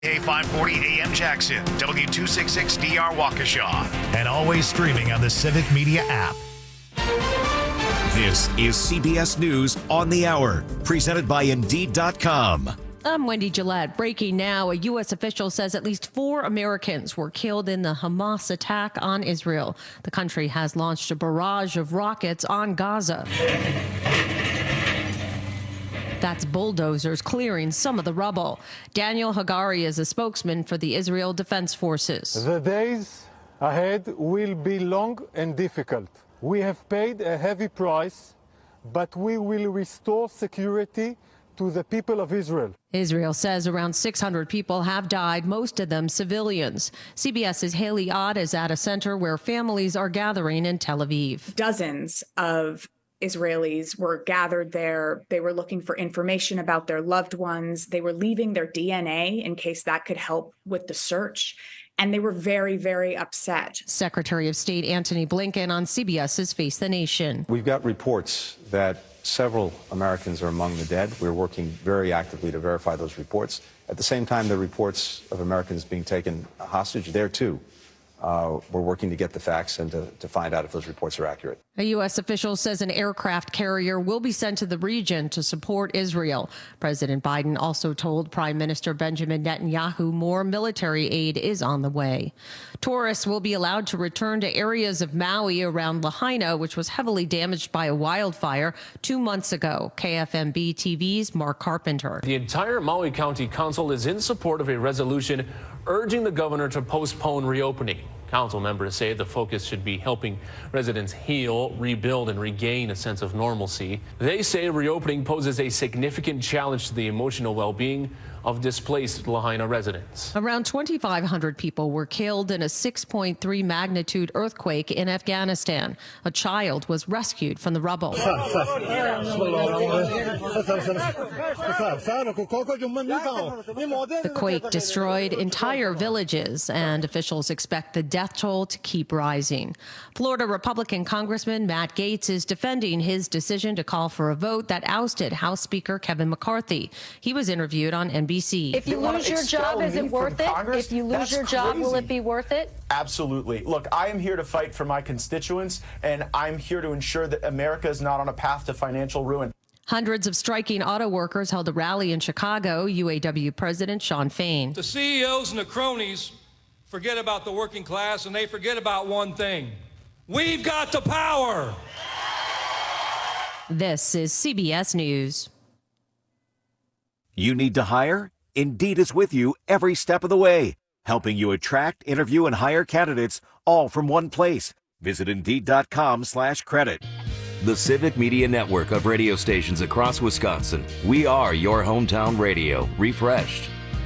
A540 AM Jackson, W266DR Waukesha, and always streaming on the Civic Media app. This is CBS News on the Hour, presented by Indeed.com. I'm Wendy Gillette. Breaking now, a U.S. official says at least 4 Americans were killed in the Hamas attack on Israel. The country has launched a barrage of rockets on Gaza. That's bulldozers clearing some of the rubble. Daniel Hagari is a spokesman for the Israel Defense Forces. The days ahead will be long and difficult. We have paid a heavy price, but we will restore security to the people of Israel. Israel says around 600 people have died, most of them civilians. CBS's Haley Ott is at a center where families are gathering in Tel Aviv. Dozens of Israelis were gathered there. They were looking for information about their loved ones. They were leaving their DNA in case that could help with the search. And they were very, very upset. Secretary of State Antony Blinken on CBS's Face the Nation. We've got reports that several Americans are among the dead. We're working very actively to verify those reports. At the same time, the reports of Americans being taken hostage there, too. We're working to get the facts and to find out if those reports are accurate. A U.S. official says an aircraft carrier will be sent to the region to support Israel. President Biden also told Prime Minister Benjamin Netanyahu more military aid is on the way. Tourists will be allowed to return to areas of Maui around Lahaina, which was heavily damaged by a wildfire 2 months ago. KFMB TV's Mark Carpenter. The entire Maui County Council is in support of a resolution urging the governor to postpone reopening. Council members say the focus should be helping residents heal, rebuild, and regain a sense of normalcy. They say reopening poses a significant challenge to the emotional well-being of displaced Lahaina residents. Around 2,500 people were killed in a 6.3 magnitude earthquake in Afghanistan. A child was rescued from the rubble. The quake destroyed entire villages, and officials expect the death toll to keep rising. Florida Republican Congressman Matt Gaetz is defending his decision to call for a vote that ousted House Speaker Kevin McCarthy. He was interviewed on NBC. If you lose your job, is it worth it? If you lose your job, will it be worth it? Absolutely. Look, I am here to fight for my constituents, and I'm here to ensure that America is not on a path to financial ruin. Hundreds of striking auto workers held a rally in Chicago. UAW President Shawn Fain. The CEOs and the cronies forget about the working class, and they forget about one thing. We've got the power. This is CBS News. You need to hire? Indeed is with you every step of the way, helping you attract, interview, and hire candidates all from one place. Visit Indeed.com/credit. The Civic Media Network of radio stations across Wisconsin. We are your hometown radio, refreshed.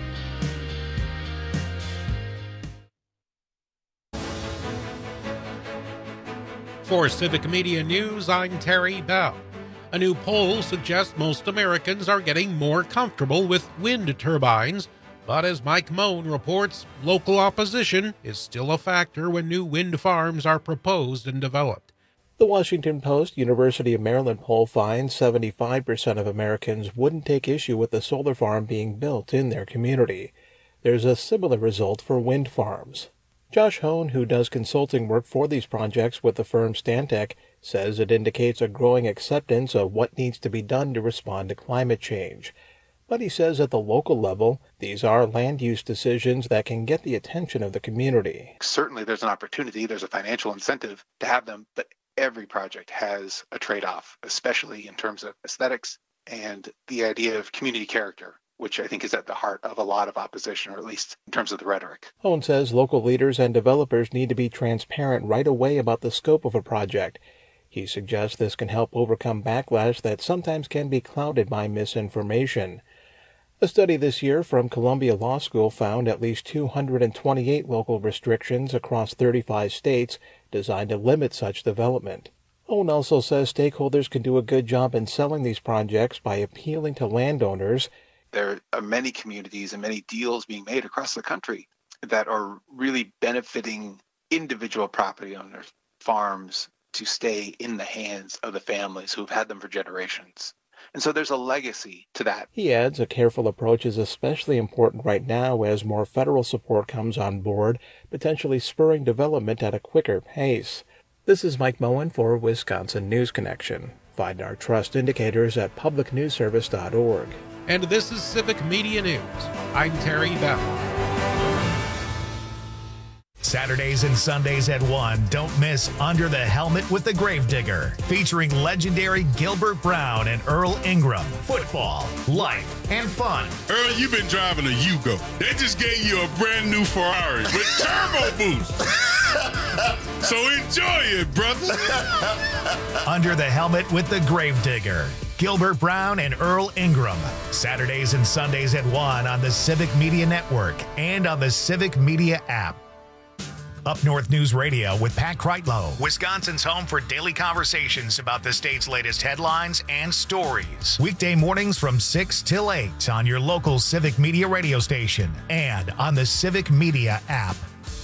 For Civic Media News, I'm Terry Bell. A new poll suggests most Americans are getting more comfortable with wind turbines, but as Mike Moan reports, local opposition is still a factor when new wind farms are proposed and developed. The Washington Post University of Maryland poll finds 75% of Americans wouldn't take issue with the solar farm being built in their community. There's a similar result for wind farms. Josh Hone, who does consulting work for these projects with the firm Stantec, says it indicates a growing acceptance of what needs to be done to respond to climate change. But he says at the local level, these are land use decisions that can get the attention of the community. Certainly there's an opportunity, there's a financial incentive to have them, but every project has a trade-off, especially in terms of aesthetics and the idea of community character, which I think is at the heart of a lot of opposition, or at least in terms of the rhetoric. Hone says local leaders and developers need to be transparent right away about the scope of a project. He suggests this can help overcome backlash that sometimes can be clouded by misinformation. A study this year from Columbia Law School found at least 228 local restrictions across 35 states designed to limit such development. Hone also says stakeholders can do a good job in selling these projects by appealing to landowners. There are many communities and many deals being made across the country that are really benefiting individual property owners, farms, to stay in the hands of the families who've had them for generations. And so there's a legacy to that. He adds a careful approach is especially important right now as more federal support comes on board, potentially spurring development at a quicker pace. This is Mike Moen for Wisconsin News Connection. Find our trust indicators at publicnewsservice.org. And this is Civic Media News. I'm Terry Bell. Saturdays and Sundays at 1, don't miss Under the Helmet with the Gravedigger, featuring legendary Gilbert Brown and Earl Ingram. Football, life, and fun. Earl, you've been driving a Yugo. They just gave you a brand new Ferrari with turbo boost. So enjoy it, brother. Under the Helmet with the Gravedigger. Gilbert Brown and Earl Ingram. Saturdays and Sundays at 1 on the Civic Media Network and on the Civic Media app. Up North News Radio with Pat Kreitlow, Wisconsin's home for daily conversations about the state's latest headlines and stories. Weekday mornings from 6 till 8 on your local Civic Media radio station and on the Civic Media app.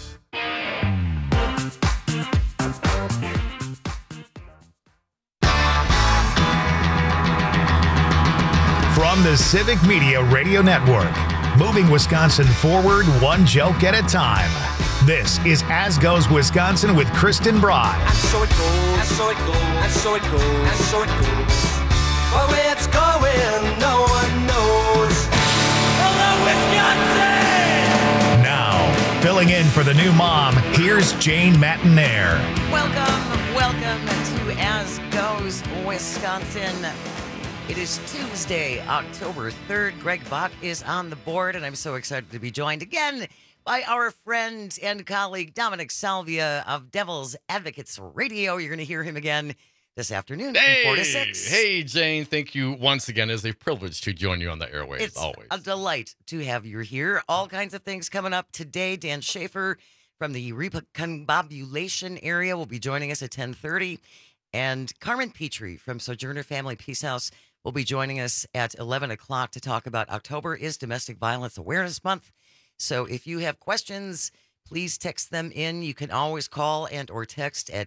From the Civic Media Radio Network, moving Wisconsin forward one joke at a time. This is As Goes Wisconsin with Kristen Bry. And so it goes, and so it goes, and so it goes, and so it goes. But where it's going, no one knows. Hello, Wisconsin! Now, filling in for the new mom, here's Jane Matinaire. Welcome to As Goes Wisconsin. It is Tuesday, October 3rd. Greg Bach is on the board, and I'm so excited to be joined again by our friend and colleague Dominic Salvia of Devil's Advocates Radio. You're going to hear him again this afternoon from 4 to 6. Hey, Jane. Thank you once again. It's a privilege to join you on the airwaves, It's always. a delight to have you here. All kinds of things coming up today. Dan Schaefer from the Recombobulation area will be joining us at 10:30. And Carmen Petrie from Sojourner Family Peace House will be joining us at 11 o'clock to talk about October is Domestic Violence Awareness Month. So if you have questions, please text them in. You can always call and or text at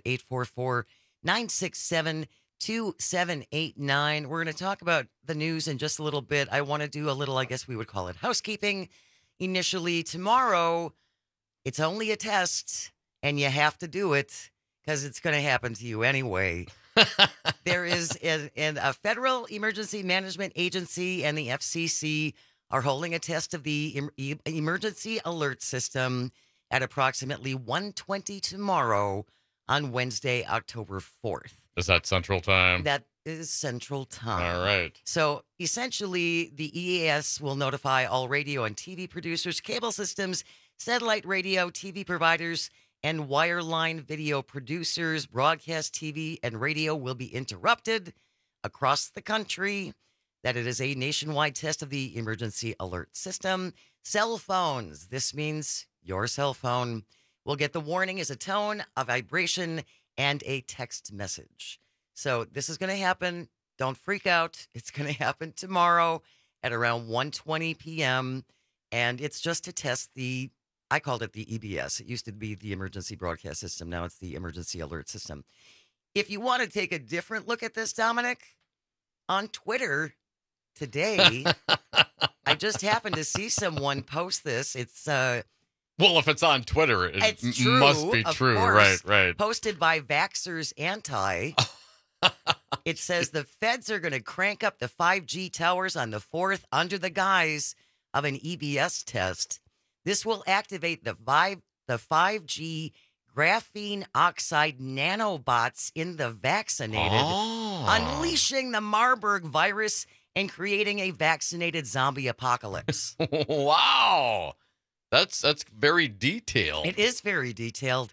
844-967-2789. We're going to talk about the news in just a little bit. I want to do a little, I guess we would call it housekeeping. Initially, tomorrow, it's only a test, and you have to do it because it's going to happen to you anyway. There is a Federal Emergency Management Agency and the FCC are holding a test of the emergency alert system at approximately 1:20 tomorrow on Wednesday, October 4th. Is that Central Time? That is Central Time. All right. So essentially, the EAS will notify all radio and TV producers, cable systems, satellite radio, TV providers, and wireline video producers. Broadcast TV and radio will be interrupted across the country. That it is a nationwide test of the emergency alert system. Cell phones. This means your cell phone will get the warning as a tone, a vibration, and a text message. So this is going to happen. Don't freak out. It's going to happen tomorrow at around 1:20 p.m. And it's just to test I called it the EBS. It used to be the Emergency Broadcast System. Now it's the Emergency Alert System. If you want to take a different look at this, Dominic, on Twitter today, I just happened to see someone post this. It's well, if it's on Twitter, it true, must be true. Course. Right. Posted by Vaxxers Anti. It says the feds are going to crank up the 5G towers on the 4th under the guise of an EBS test. This will activate the 5G graphene oxide nanobots in the vaccinated, unleashing the Marburg virus and creating a vaccinated zombie apocalypse. Wow. That's very detailed. It is very detailed.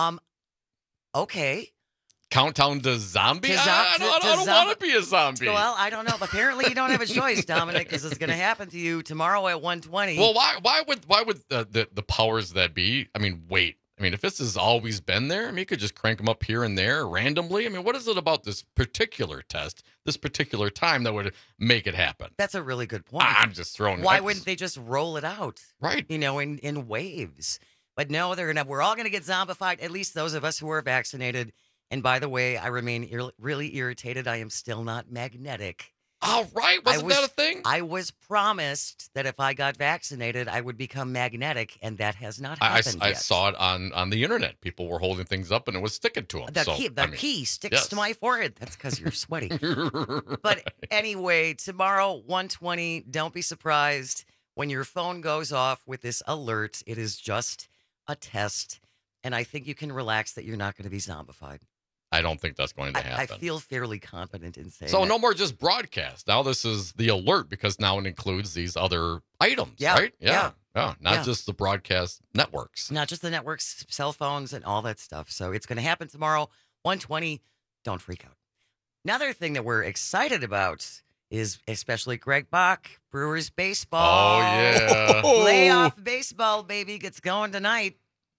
Okay. Countdown to zombie? I don't want to be a zombie. Well, I don't know. Apparently, you don't have a choice, Dominic, because it's going to happen to you tomorrow at 1:20. Well, why would the powers that be? I mean, wait. I mean, if this has always been there, I mean, you could just crank them up here and there randomly. I mean, what is it about this particular test, this particular time that would make it happen? That's a really good point. I'm just throwing. Why wouldn't they just roll it out? Right. You know, in waves. But no, we're all going to get zombified. At least those of us who are vaccinated. And by the way, I remain really irritated. I am still not magnetic. All right. Wasn't that a thing? I was promised that if I got vaccinated, I would become magnetic, and that has not happened I yet. saw it on the internet. People were holding things up, and it was sticking to them. The key sticks to my forehead. That's because you're sweaty. But anyway, tomorrow, 1:20, don't be surprised when your phone goes off with this alert. It is just a test, and I think you can relax that you're not going to be zombified. I don't think that's going to happen. I feel fairly confident in saying so that. no more just broadcast. Now this is the alert because now it includes these other items, Yeah, right? yeah. Not just the broadcast networks. Not just the networks, cell phones, and all that stuff. So it's going to happen tomorrow, 1:20. Don't freak out. Another thing that we're excited about is especially Greg Bach, Brewers baseball. Oh, yeah. Playoff baseball, baby, gets going tonight.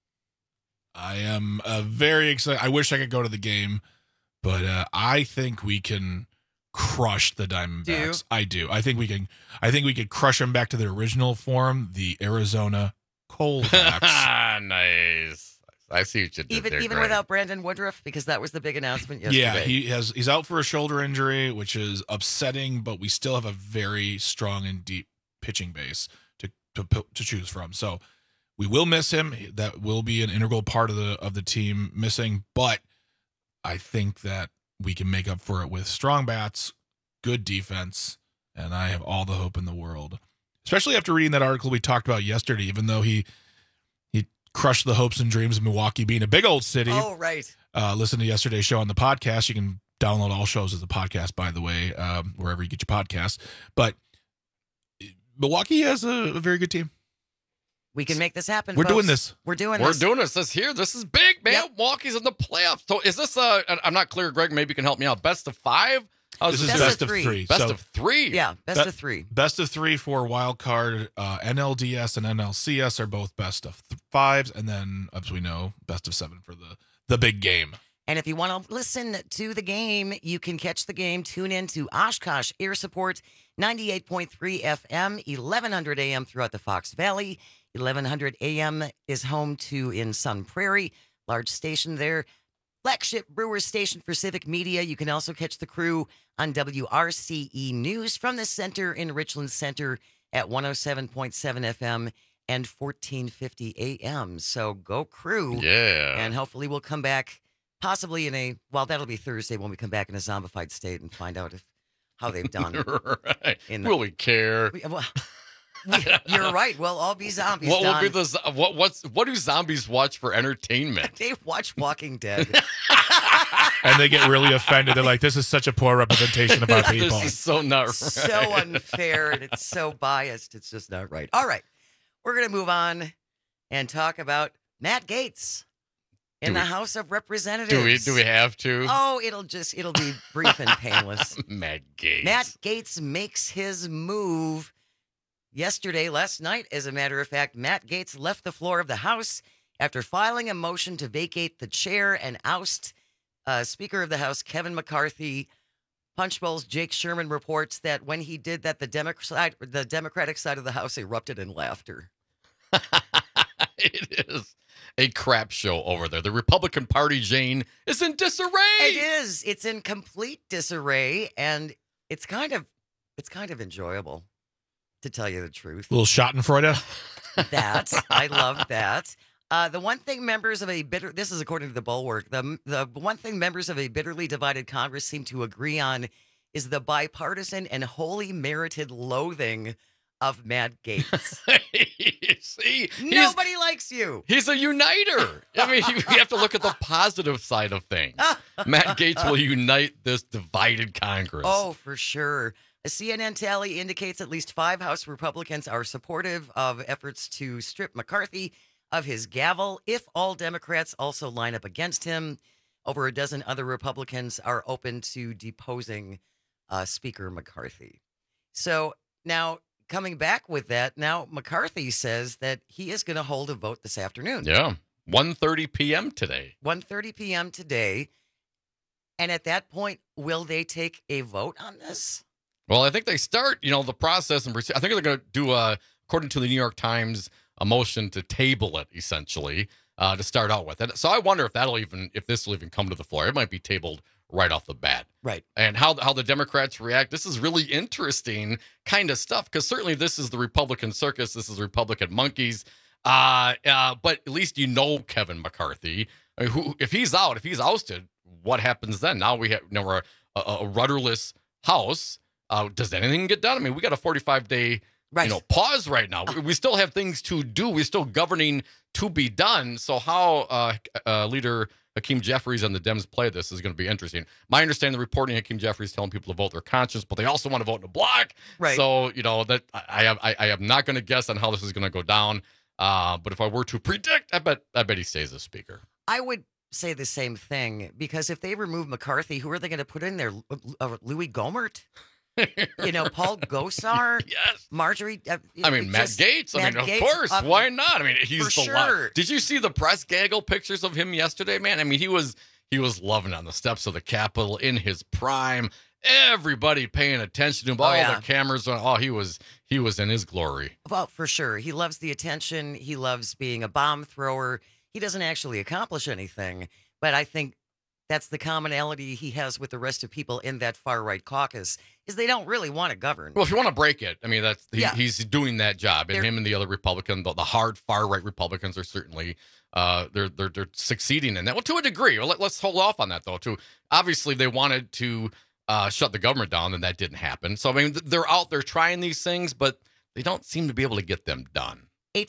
I am very excited. I wish I could go to the game, but I think we can crush the Diamondbacks. I do. I think we can crush them back to their original form, the Arizona Coldbacks. Nice. I see what you did there, Even Greg. without Brandon Woodruff, because that was the big announcement yesterday. Yeah, he's out for a shoulder injury, which is upsetting, but we still have a very strong and deep pitching base to choose from. So we will miss him. That will be an integral part of the team missing, but I think that we can make up for it with strong bats, good defense, and I have all the hope in the world. Especially after reading that article we talked about yesterday, even though he crushed the hopes and dreams of Milwaukee being a big old city. Oh, right. Listen to yesterday's show on the podcast. You can download all shows as a podcast, by the way, wherever you get your podcasts. But Milwaukee has a very good team. We can make this happen. We're folks. doing this. We're doing We're this. doing this. This is big, man. Yep. Milwaukee's in the playoffs. So is this I'm not clear, Greg. Maybe you can help me out. Best of 5? This is best of three. Best of 3? Yeah, best of 3. Best of 3 for wild card. NLDS and NLCS are both best of 5s. And then, as we know, best of 7 for the big game. And if you want to listen to the game, you can catch the game. Tune in to Oshkosh Air Support, 98.3 FM, 1100 AM throughout the Fox Valley. 1100 AM is home to in Sun Prairie, large station there. Flagship Brewers station for Civic Media. You can also catch the crew on WRCE News from the center in Richland Center at 107.7 FM and 1450 AM. So go crew. Yeah. And hopefully we'll come back possibly that'll be Thursday when we come back in a zombified state and find out how they've done. Right. Will we care? You're right. We'll all be zombies. What Don. will be what do zombies watch for entertainment? They watch Walking Dead. And they get really offended. They're like, this is such a poor representation of our people. This is so not right. So unfair, and it's so biased. It's just not right. All right. We're going to move on and talk about Matt Gaetz in the House of Representatives. Do we have to? Oh, it'll be brief and painless. Matt Gaetz. Matt Gaetz makes his move last night, as a matter of fact. Matt Gaetz left the floor of the House after filing a motion to vacate the chair and oust Speaker of the House Kevin McCarthy. Punchbowl's Jake Sherman reports that when he did that, the Democratic side of the House erupted in laughter. It is a crap show over there. The Republican Party, Jane, is in disarray. It is. It's in complete disarray, and it's kind of enjoyable, to tell you the truth. A little schadenfreude. I love that. The one thing members of this is according to the Bulwark, the one thing members of a bitterly divided Congress seem to agree on is the bipartisan and wholly merited loathing of Matt Gaetz. See, nobody likes you. He's a uniter. I mean, you have to look at the positive side of things. Matt Gaetz will unite this divided Congress. Oh, for sure. A CNN tally indicates at least 5 House Republicans are supportive of efforts to strip McCarthy of his gavel. If all Democrats also line up against him, over a dozen other Republicans are open to deposing Speaker McCarthy. So now, coming back with that, now McCarthy says that he is going to hold a vote this afternoon. Yeah, 1:30 p.m. today. 1:30 p.m. today. And at that point, will they take a vote on this? Well, I think they start, the process. And I think they're going to do, according to the New York Times, a motion to table it, essentially, to start out with. And so I wonder if this will even come to the floor. It might be tabled right off the bat. Right. And how the Democrats react, this is really interesting kind of stuff, because certainly this is the Republican circus. This is Republican monkeys. But at least Kevin McCarthy. I mean, if he's ousted, what happens then? Now we're a rudderless House. Does anything get done? I mean, we got a 45-day pause right now. We still have things to do. We're still governing to be done. So how Leader Hakeem Jeffries and the Dems play this is going to be interesting. My understanding, the reporting, Hakeem Jeffries telling people to vote their conscience, but they also want to vote in a block. Right. So that I am not going to guess on how this is going to go down. But if I were to predict, I bet he stays as Speaker. I would say the same thing, because if they remove McCarthy, who are they going to put in there? Louis Gohmert? Paul Gosar? Yes. Marjorie? Matt Gaetz. Of course. Why not? I mean, he's the sure. Did you see the press gaggle pictures of him yesterday, man? I mean, he was loving on the steps of the Capitol in his prime. Everybody paying attention to him. All the cameras on. Oh, he was in his glory. Well, for sure. He loves the attention. He loves being a bomb thrower. He doesn't actually accomplish anything, but I think that's the commonality he has with the rest of people in that far-right caucus, is they don't really want to govern. Well, if you want to break it, I mean, he's doing that job. And him and the other Republican, the hard far-right Republicans are certainly they're succeeding in that. Well, to a degree. Well, let's hold off on that, though, too. Obviously, they wanted to shut the government down, and that didn't happen. So, I mean, they're out there trying these things, but they don't seem to be able to get them done.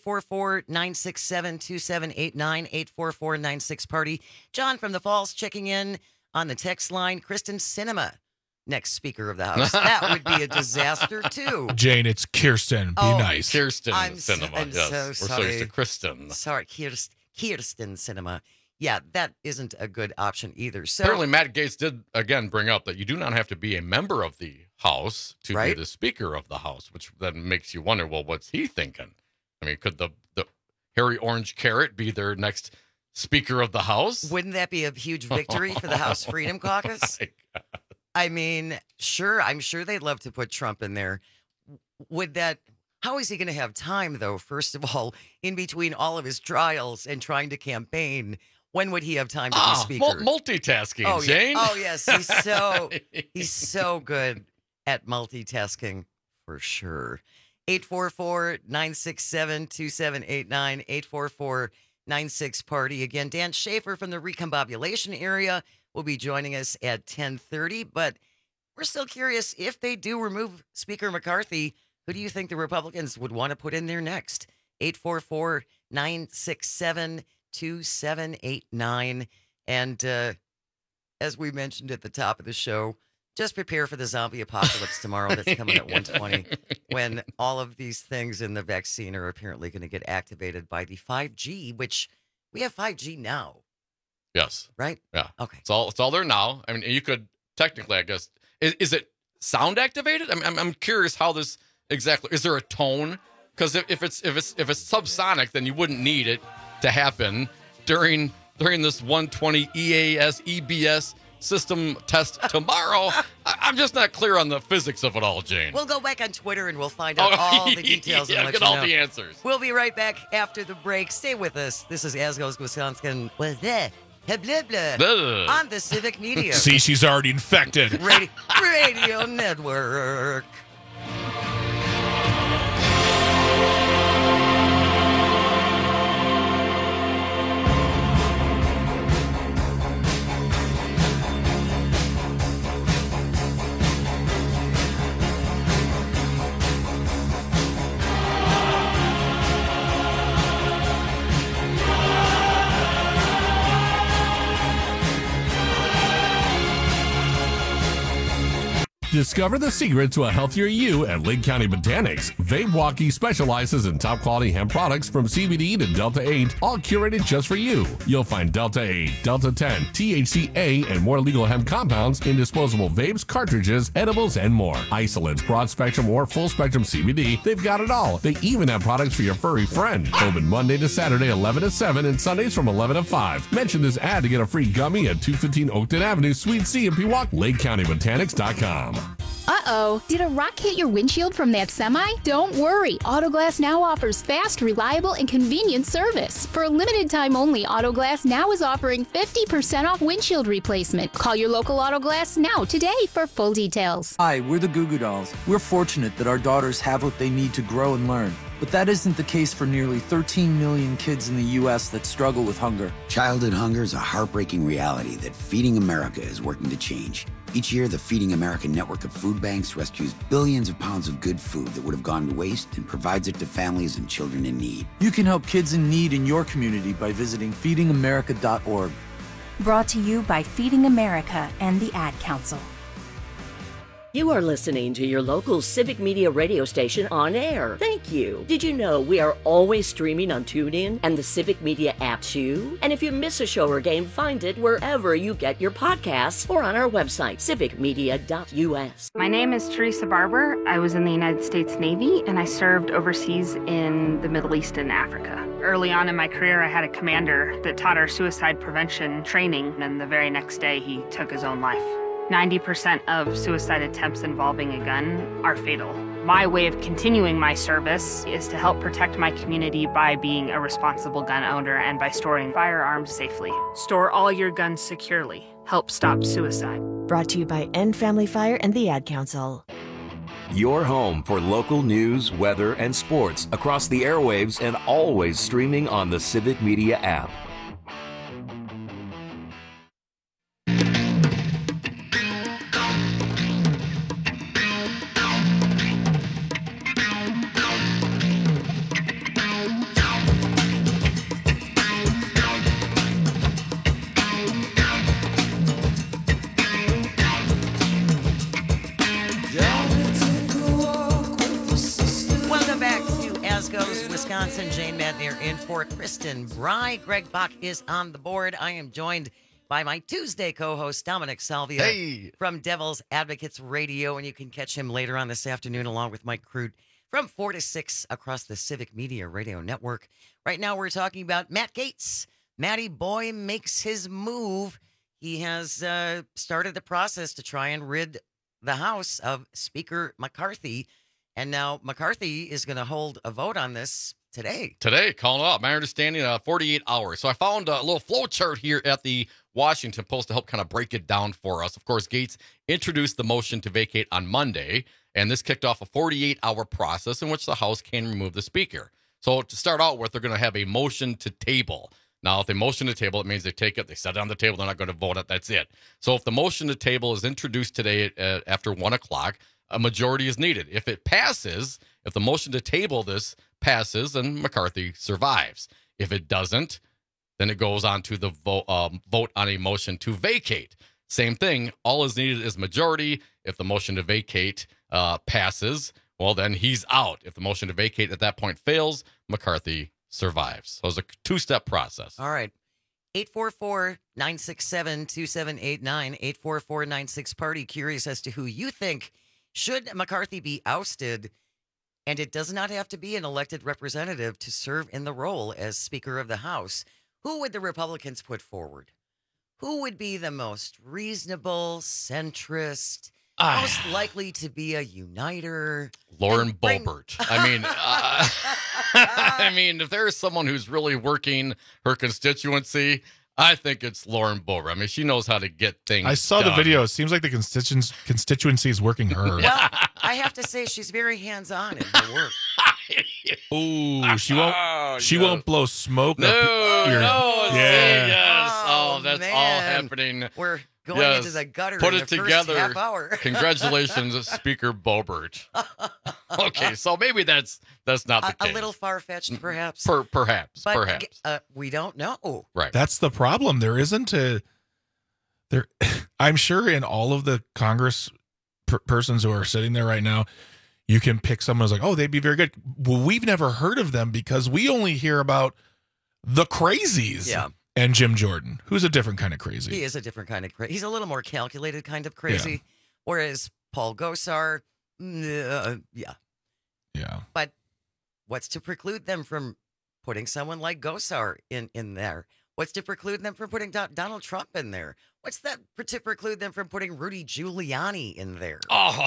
844-967-2789, 844-96-PARTY. John from the Falls checking in on the text line. Kyrsten Sinema, next Speaker of the House. That would be a disaster, too. Jane, it's Kyrsten. Be nice. Kyrsten Sinema. I'm yes. so sorry. We're sorry to Kristen. Sorry, Kyrsten Sinema. Yeah, that isn't a good option either. So apparently, Matt Gaetz did, again, bring up that you do not have to be a member of the House to be the Speaker of the House, which then makes you wonder, well, what's he thinking? I mean, could the hairy orange carrot be their next Speaker of the House? Wouldn't that be a huge victory for the House Freedom Caucus? I mean, sure. I'm sure they'd love to put Trump in there. How is he going to have time, though, first of all, in between all of his trials and trying to campaign? When would he have time to be Speaker? Multitasking, Jane. Oh, yes. He's so good at multitasking, for sure. 844-967-2789, 844-96-PARTY. Again, Dan Schaefer from the Recombobulation area will be joining us at 10:30. But we're still curious, if they do remove Speaker McCarthy, who do you think the Republicans would want to put in there next? 844-967-2789. And as we mentioned at the top of the show, just prepare for the zombie apocalypse tomorrow that's coming at 1:20, when all of these things in the vaccine are apparently going to get activated by the 5G, which we have 5G now. Yes. Right? Yeah. Okay. It's all there now. I mean, you could technically, I guess, is it sound activated? I'm curious how this exactly, is there a tone? Because if it's subsonic, then you wouldn't need it to happen during this 120 EBS system test tomorrow. I'm just not clear on the physics of it all, Jane. We'll go back on Twitter and we'll find out all the details. Yeah, and get all the answers. We'll be right back after the break. Stay with us. This is As Goes Wisconsin. On the Civic Media. See, she's already infected. Radio Network. Discover the secret to a healthier you at Lake County Botanics. Vape Walkie specializes in top quality hemp products from CBD to Delta 8, all curated just for you. You'll find Delta 8, Delta 10, THCA, and more legal hemp compounds in disposable vapes, cartridges, edibles, and more. Isolates, broad spectrum, or full spectrum CBD, they've got it all. They even have products for your furry friend. Open Monday to Saturday, 11 to 7, and Sundays from 11 to 5. Mention this ad to get a free gummy at 215 Oakton Avenue, Suite C in Pewaukee. LakeCountyBotanics.com. Uh-oh, did a rock hit your windshield from that semi? Don't worry, Autoglass Now offers fast, reliable, and convenient service. For a limited time only, Autoglass Now is offering 50% off windshield replacement. Call your local Autoglass Now today for full details. Hi, we're the Goo Goo Dolls. We're fortunate that our daughters have what they need to grow and learn. But that isn't the case for nearly 13 million kids in the U.S. that struggle with hunger. Childhood hunger is a heartbreaking reality that Feeding America is working to change. Each year, the Feeding America network of food banks rescues billions of pounds of good food that would have gone to waste and provides it to families and children in need. You can help kids in need in your community by visiting feedingamerica.org. Brought to you by Feeding America and the Ad Council. You are listening to your local Civic Media radio station on air. Thank you. Did you know we are always streaming on TuneIn and the Civic Media app too? And if you miss a show or game, find it wherever you get your podcasts or on our website, civicmedia.us. My name is Teresa Barber. I was in the United States Navy and I served overseas in the Middle East and Africa. Early on in my career, I had a commander that taught our suicide prevention training, and the very next day he took his own life. 90% of suicide attempts involving a gun are fatal. My way of continuing my service is to help protect my community by being a responsible gun owner and by storing firearms safely. Store all your guns securely. Help stop suicide. Brought to you by End Family Fire and the Ad Council. Your home for local news, weather, and sports across the airwaves and always streaming on the Civic Media app. Wisconsin. Jane Madnier in for Kristen Bry. Greg Bach is on the board. I am joined by my Tuesday co-host, Dominic Salvia from Devil's Advocates Radio, and you can catch him later on this afternoon along with Mike Crude from 4 to 6 across the Civic Media Radio Network. Right now we're talking about Matt Gaetz. Matty Boy makes his move. He has started the process to try and rid the House of Speaker McCarthy. And now McCarthy is going to hold a vote on this today. Calling it out. My understanding, 48 hours. So I found a little flow chart here at the Washington Post to help kind of break it down for us. Of course, Gaetz introduced the motion to vacate on Monday, and this kicked off a 48-hour process in which the House can remove the Speaker. So to start out with, they're going to have a motion to table. Now, if they motion to table, it means they take it, they set it on the table, they're not going to vote it, that's it. So if the motion to table is introduced today after 1 o'clock, a majority is needed. If it passes, if the motion to table this passes, then McCarthy survives. If it doesn't, then it goes on to the vote on a motion to vacate. Same thing. All is needed is majority. If the motion to vacate passes, well, then he's out. If the motion to vacate at that point fails, McCarthy survives. So it's a two-step process. All right. 844-967-2789, 844-96-PARTY. Curious as to who you think should McCarthy be ousted, and it does not have to be an elected representative to serve in the role as Speaker of the House. Who would the Republicans put forward? Who would be the most reasonable, centrist, most likely to be a uniter? Lauren Boebert. I mean, if there's someone who's really working her constituency, I think it's Lauren Boebert. I mean, she knows how to get things I saw done. the video. It seems like the constituency is working her. Well, I have to say she's very hands-on in her work. Ooh, she won't blow smoke up your... Yes. Oh, that's man. all happening. We're going into the gutter Put in it the together. first half hour. Congratulations, Speaker Boebert. Okay, so maybe that's not the case. A little far-fetched, perhaps. Perhaps. We don't know. Right. That's the problem. There isn't a... I'm sure in all of the Congress persons who are sitting there right now, you can pick someone who's like, oh, they'd be very good. Well, we've never heard of them because we only hear about the crazies. Yeah. And Jim Jordan, who's a different kind of crazy. He is a different kind of crazy. He's a little more calculated kind of crazy. Yeah. Whereas Paul Gosar, yeah. But what's to preclude them from putting someone like Gosar in there? What's to preclude them from putting Donald Trump in there? What's that to preclude them from putting Rudy Giuliani in there? Oh,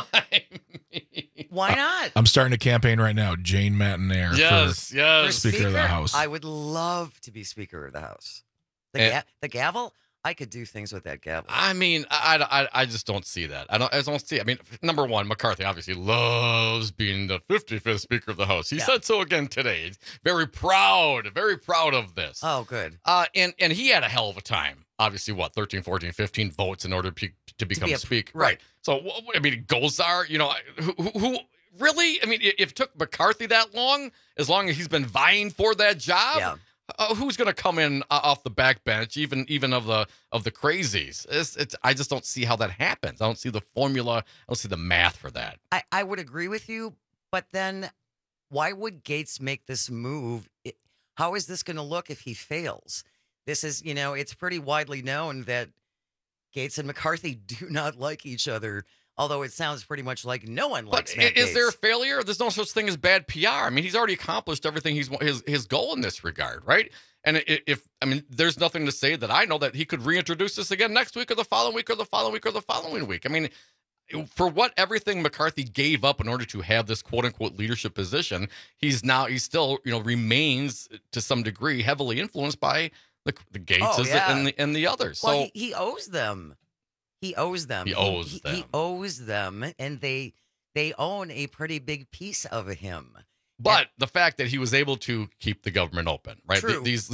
why not? I'm starting a campaign right now. Jane Matinaire for Speaker of the House. I would love to be Speaker of the House. The gavel? I could do things with that gavel. I mean, I just don't see that. I don't see it. I mean, number one, McCarthy obviously loves being the 55th Speaker of the House. He said so again today. He's very proud of this. Oh, good. And he had a hell of a time. Obviously, 13, 14, 15 votes in order to become Speaker. Right. So, I mean, Gosar, who really, I mean, if it took McCarthy that long as he's been vying for that job, who's going to come in off the backbench, even of the crazies? I just don't see how that happens. I don't see the formula. I don't see the math for that. I would agree with you, but then why would Gaetz make this move? How is this going to look if he fails? This is, it's pretty widely known that Gaetz and McCarthy do not like each other, although it sounds pretty much like no one likes Matt Gaetz. Is there a failure? There's no such thing as bad PR. I mean, he's already accomplished everything his goal in this regard, right? And there's nothing to say that I know that he could reintroduce this again next week or the following week or the following week or the following week. I mean, for what everything McCarthy gave up in order to have this quote unquote leadership position, he still remains to some degree heavily influenced by the Gaetz and the others. Well, so he owes them. He owes them. He owes them, and they own a pretty big piece of him. But the fact that he was able to keep the government open, right? True. Because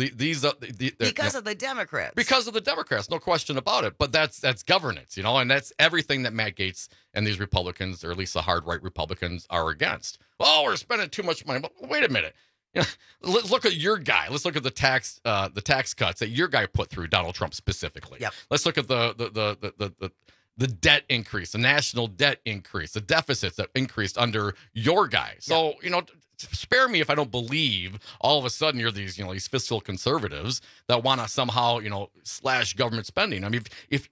of the Democrats. Because of the Democrats, no question about it. But that's governance, and that's everything that Matt Gaetz and these Republicans, or at least the hard right Republicans, are against. Oh, we're spending too much money. But wait a minute. Let's look at your guy. Let's look at the tax cuts that your guy put through, Donald Trump specifically. Yep. Let's look at the debt increase, the national debt increase, the deficits that increased under your guy. So, spare me if I don't believe all of a sudden you're these fiscal conservatives that want to somehow, slash government spending. I mean, if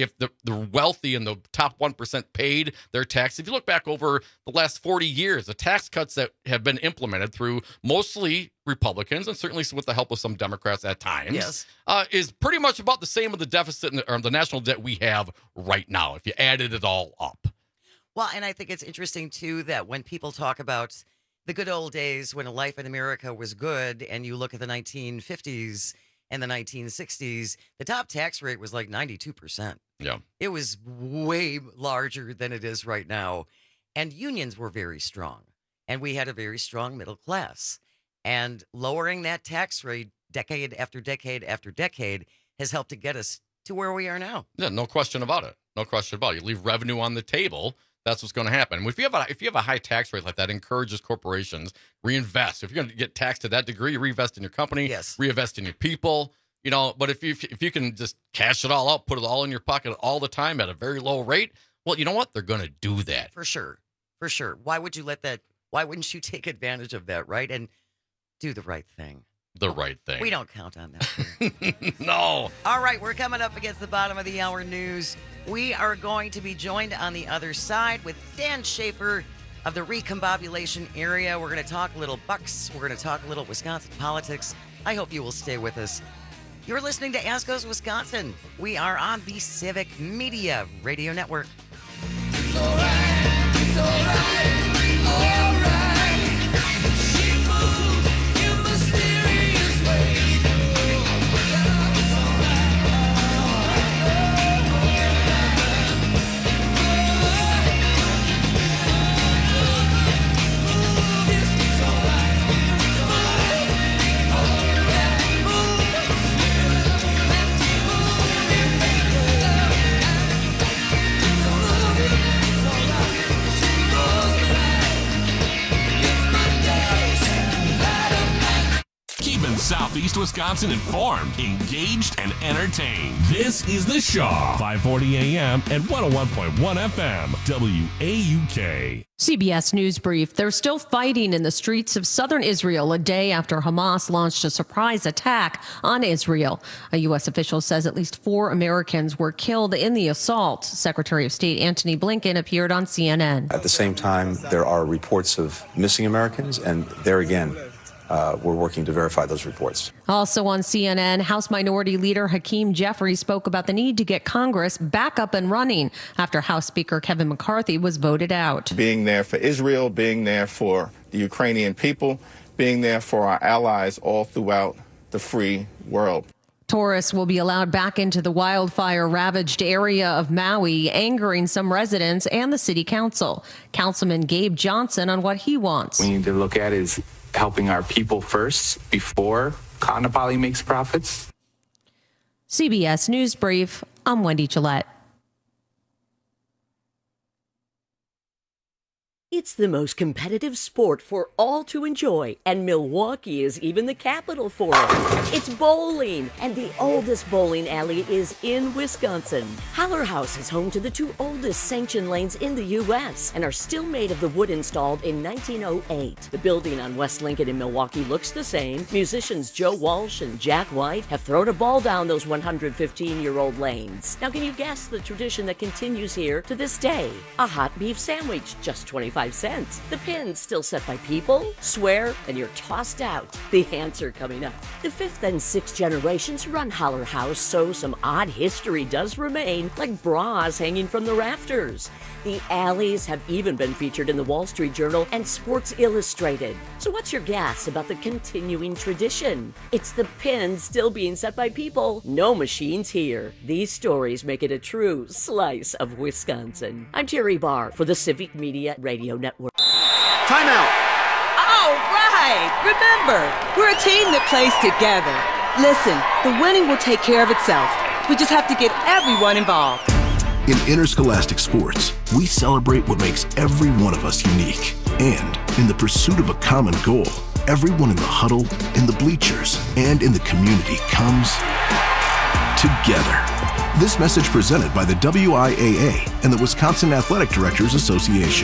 the wealthy and the top 1% paid their tax, if you look back over the last 40 years, the tax cuts that have been implemented through mostly Republicans and certainly with the help of some Democrats at times, is pretty much about the same of the deficit or the national debt we have right now, if you added it all up. Well, and I think it's interesting, too, that when people talk about the good old days when life in America was good, and you look at the 1950s and the 1960s, the top tax rate was like 92%. Yeah. It was way larger than it is right now. And unions were very strong. And we had a very strong middle class. And lowering that tax rate decade after decade after decade has helped to get us to where we are now. Yeah, no question about it. No question about it. You leave revenue on the table, that's what's going to happen. If you have a high tax rate like that, it encourages corporations reinvest. If you're going to get taxed to that degree, you reinvest in your company, reinvest in your people. But if you can just cash it all out, put it all in your pocket all the time at a very low rate, well, you know what? They're going to do that. For sure. Why would you let that? Why wouldn't you take advantage of that, right? And do the right thing. The right thing. We don't count on that. No. All right, we're coming up against the bottom of the hour news. We are going to be joined on the other side with Dan Schaefer of the Recombobulation area. We're going to talk a little Bucks. We're going to talk a little Wisconsin politics. I hope you will stay with us. You're listening to As Goes Wisconsin. We are on the Civic Media Radio Network. It's all right. It's all right. All right. She moves in mysterious ways. Southeast Wisconsin informed, engaged, and entertained. This is The Shaw, 540 AM and 101.1 FM, WAUK. CBS News Brief. They're still fighting in the streets of southern Israel a day after Hamas launched a surprise attack on Israel. A U.S. official says at least 4 Americans were killed in the assault. Secretary of State Antony Blinken appeared on CNN. At the same time, there are reports of missing Americans, and there again, we're working to verify those reports. Also on CNN, House Minority Leader Hakeem Jeffries spoke about the need to get Congress back up and running after House Speaker Kevin McCarthy was voted out. Being there for Israel, being there for the Ukrainian people, being there for our allies all throughout the free world. Tourists will be allowed back into the wildfire-ravaged area of Maui, angering some residents and the city council. Councilman Gabe Johnson on what he wants. We need to look at is helping our people first before Kaanapali makes profits. CBS News Brief, I'm Wendy Gillette. It's the most competitive sport for all to enjoy, and Milwaukee is even the capital for it. It's bowling, and the oldest bowling alley is in Wisconsin. Holler House is home to the 2 oldest sanctioned lanes in the U.S. and are still made of the wood installed in 1908. The building on West Lincoln in Milwaukee looks the same. Musicians Joe Walsh and Jack White have thrown a ball down those 115-year-old lanes. Now, can you guess the tradition that continues here to this day? A hot beef sandwich, just 25 cents. The pins still set by people, swear, and you're tossed out. The answer coming up. The 5th and 6th generations run Holler House, so some odd history does remain, like bras hanging from the rafters. The alleys have even been featured in the Wall Street Journal and Sports Illustrated. So what's your guess about the continuing tradition? It's the pins still being set by people. No machines here. These stories make it a true slice of Wisconsin. I'm Terry Barr for the Civic Media Radio Network. Timeout. All right. Remember, we're a team that plays together. Listen, the winning will take care of itself. We just have to get everyone involved. In interscholastic sports, we celebrate what makes every one of us unique. And in the pursuit of a common goal, everyone in the huddle, in the bleachers, and in the community comes together. This message presented by the WIAA and the Wisconsin Athletic Directors Association.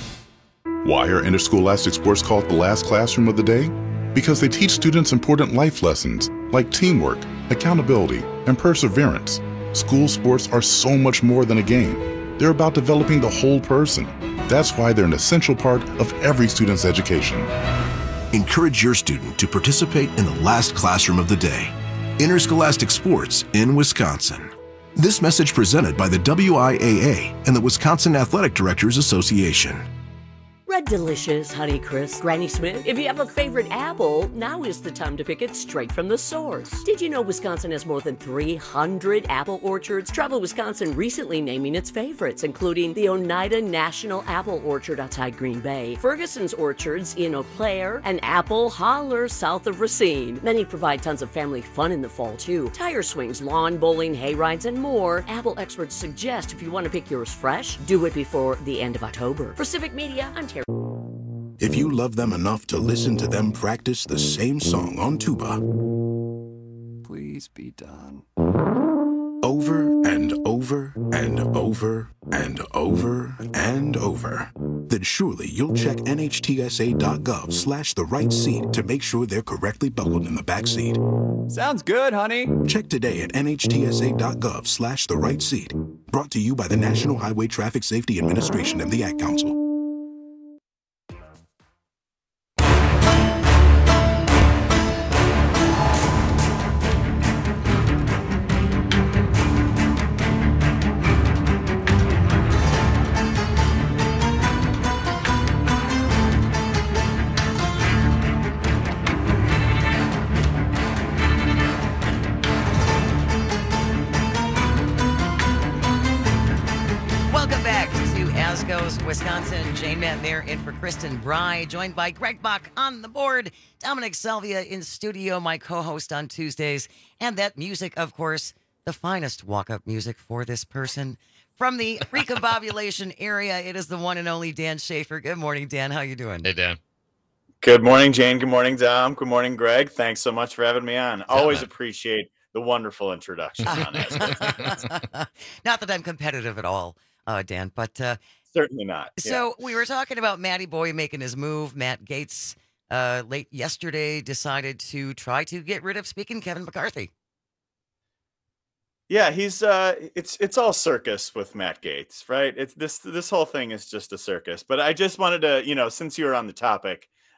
Why are interscholastic sports called the last classroom of the day? Because they teach students important life lessons like teamwork, accountability, and perseverance. School sports are so much more than a game. They're about developing the whole person. That's why they're an essential part of every student's education. Encourage your student to participate in the last classroom of the day. Interscholastic sports in Wisconsin. This message presented by the WIAA and the Wisconsin Athletic Directors Association. Red Delicious, Honeycrisp, Granny Smith. If you have a favorite apple, now is the time to pick it straight from the source. Did you know Wisconsin has more than 300 apple orchards? Travel Wisconsin recently naming its favorites, including the Oneida National Apple Orchard outside Green Bay, Ferguson's Orchards in Eau Claire, and Apple Holler south of Racine. Many provide tons of family fun in the fall, too. Tire swings, lawn bowling, hay rides, and more. Apple experts suggest if you want to pick yours fresh, do it before the end of October. For Civic Media, I'm Terry. If you love them enough to listen to them practice the same song on tuba, Please be done. over and over and over and over and over, then surely you'll check NHTSA.gov/the right seat to make sure they're correctly buckled in the back seat. Sounds good, honey. Check today at NHTSA.gov/the right seat. Brought to you by the National Highway Traffic Safety Administration and the Ad Council. Wisconsin. Jane Matt there in for Kristen Bry, joined by Greg Bach on the board, Dominic Salvia in studio, my co-host on Tuesdays, and that music, of course, the finest walk-up music for this person. From the Recombobulation area, it is the one and only Dan Schaefer. Good morning, Dan. How you doing? Hey, Dan. Good morning, Jane. Good morning, Dom. Good morning, Greg. Thanks so much for having me on. Always appreciate the wonderful introduction. Not that I'm competitive at all, Dan, but... Certainly not. So we were talking about Matty Boy making his move. Matt Gaetz late yesterday decided to try to get rid of Speaking Kevin McCarthy. Yeah, he's it's all circus with Matt Gaetz, right? It's this whole thing is just a circus. But I just wanted to, since you were on the topic,